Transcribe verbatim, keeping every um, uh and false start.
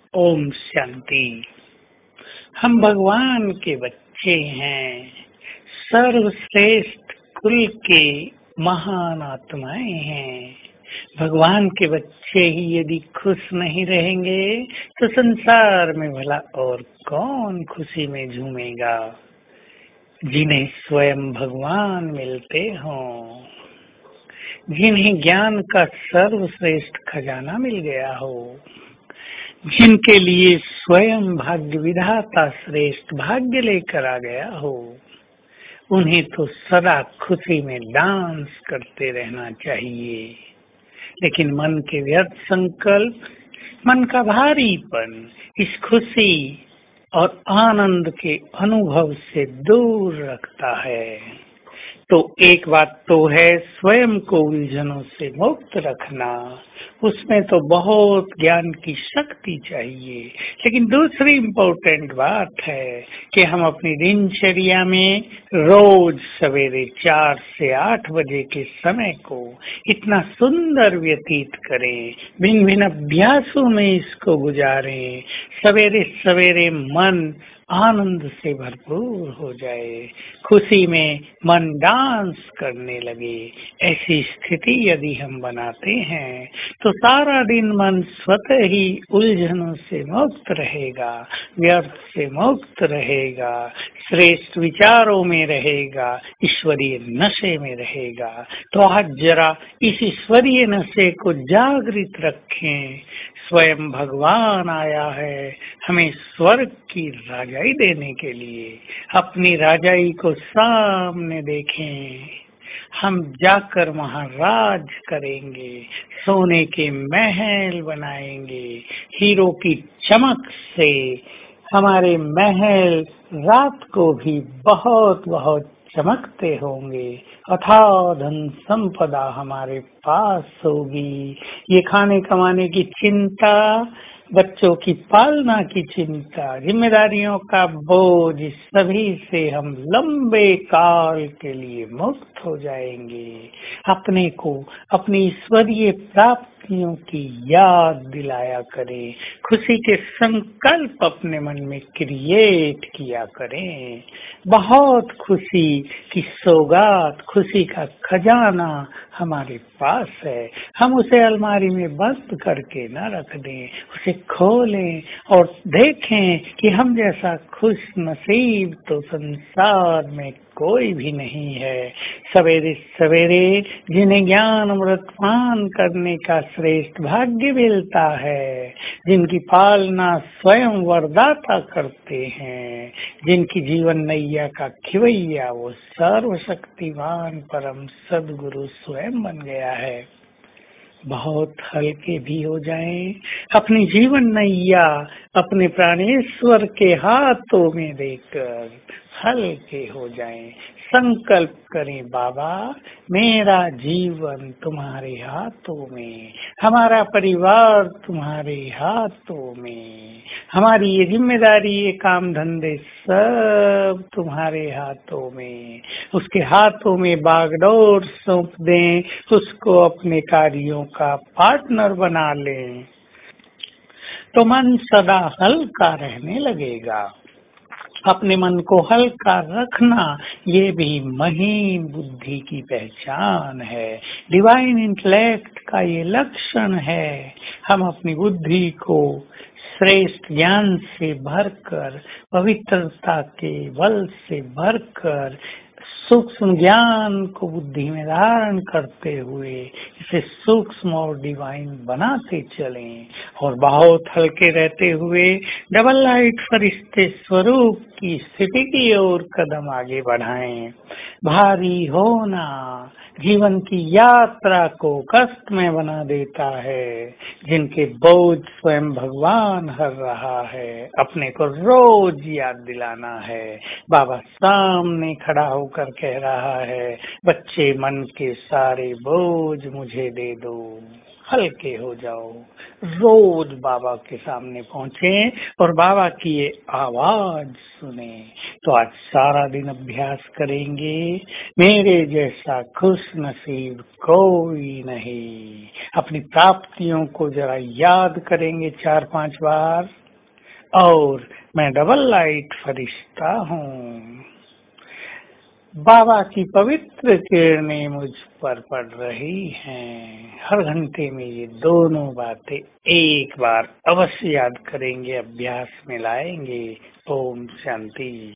ओम शांति। हम भगवान के बच्चे हैं, सर्वश्रेष्ठ कुल के महान आत्माएं हैं। भगवान के बच्चे ही यदि खुश नहीं रहेंगे तो संसार में भला और कौन खुशी में झूमेगा। जिन्हें स्वयं भगवान मिलते हों, जिन्हें ज्ञान का सर्वश्रेष्ठ खजाना मिल गया हो, जिनके लिए स्वयं भाग्य विधाता श्रेष्ठ भाग्य लेकर आ गया हो, उन्हें तो सदा खुशी में डांस करते रहना चाहिए। लेकिन मन के व्यर्थ संकल्प, मन का भारीपन इस खुशी और आनंद के अनुभव से दूर रखता है। तो एक बात तो है स्वयं को उलझनों से मुक्त रखना, उसमें तो बहुत ज्ञान की शक्ति चाहिए। लेकिन दूसरी इम्पोर्टेंट बात है कि हम अपनी दिनचर्या में रोज सवेरे चार से आठ बजे के समय को इतना सुंदर व्यतीत करें, भिन्न भिन्न अभ्यासों में इसको गुजारें। सवेरे सवेरे मन आनंद से भरपूर हो जाए, खुशी में मन डांस करने लगे। ऐसी स्थिति यदि हम बनाते हैं तो सारा दिन मन स्वतः ही उलझनों से मुक्त रहेगा, व्यर्थ से मुक्त रहेगा, श्रेष्ठ विचारों में रहेगा, ईश्वरीय नशे में रहेगा। तो आज जरा इस ईश्वरीय नशे को जागृत रखें। स्वयं भगवान आया है हमें स्वर्ग की राजाई देने के लिए। अपनी राजाई को सामने देखें, हम जाकर वहाँ राज करेंगे, सोने के महल बनाएंगे, हीरो की चमक से हमारे महल रात को भी बहुत बहुत चमकते होंगे। अथाह धन संपदा हमारे पास होगी। ये खाने कमाने की चिंता, बच्चों की पालना की चिंता, जिम्मेदारियों का बोझ, सभी से हम लंबे काल के लिए मुक्त हो जाएंगे। अपने को अपनी ईश्वरीय प्राप्तियों की याद दिलाया करें, खुशी के संकल्प अपने मन में क्रिएट किया करें। बहुत खुशी की सौगात, खुशी का खजाना हमारे पास है। हम उसे अलमारी में बंद करके न रख दें, उसे खोलें और देखें कि हम जैसा खुश नसीब तो संसार में कोई भी नहीं है। सवेरे सवेरे जिन्हें ज्ञान अमृत पान करने का श्रेष्ठ भाग्य मिलता है, जिनकी पालना स्वयं वरदाता करते हैं, जिनकी जीवन नैया का खिवैया वो सर्वशक्तिमान परम सद्गुरु स्वयं बन गया है, बहुत हल्के भी हो जाएं। अपनी जीवन नैया अपने प्राणेश्वर के हाथों में देकर हल्के हो जाएं। संकल्प करें, बाबा मेरा जीवन तुम्हारे हाथों में, हमारा परिवार तुम्हारे हाथों में, हमारी ये जिम्मेदारी, ये काम धंधे सब तुम्हारे हाथों में। उसके हाथों में बागडोर सौंप दें, उसको अपने कार्यों का पार्टनर बना लें, तो मन सदा हल्का रहने लगेगा। अपने मन को हल्का रखना ये भी महीन बुद्धि की पहचान है, डिवाइन इंटेलेक्ट का ये लक्षण है। हम अपनी बुद्धि को श्रेष्ठ ज्ञान से भरकर, पवित्रता के बल से भरकर, सूक्ष्म ज्ञान को बुद्धि में धारण करते हुए इसे सूक्ष्म और डिवाइन बनाते चलें, और बहुत हल्के रहते हुए डबल लाइट फरिश्ते स्वरूप की स्थिति की ओर कदम आगे बढ़ाएं। भारी होना जीवन की यात्रा को कष्टमय बना देता है। जिनके बोझ स्वयं भगवान हर रहा है, अपने को रोज याद दिलाना है। बाबा सामने खड़ा होकर कह रहा है, बच्चे मन के सारे बोझ मुझे दे दो, हल्के हो जाओ। रोज बाबा के सामने पहुंचे और बाबा की ये आवाज सुने। तो आज सारा दिन अभ्यास करेंगे। मेरे जैसा खुश नसीब कोई नहीं। अपनी प्राप्तियों को जरा याद करेंगे चार पांच बार। और मैं डबल लाइट फरिश्ता हूँ। बाबा की पवित्र किरणें मुझ पर पड़ रही हैं। हर घंटे में ये दोनों बातें एक बार अवश्य याद करेंगे, अभ्यास में लाएंगे। ओम शांति।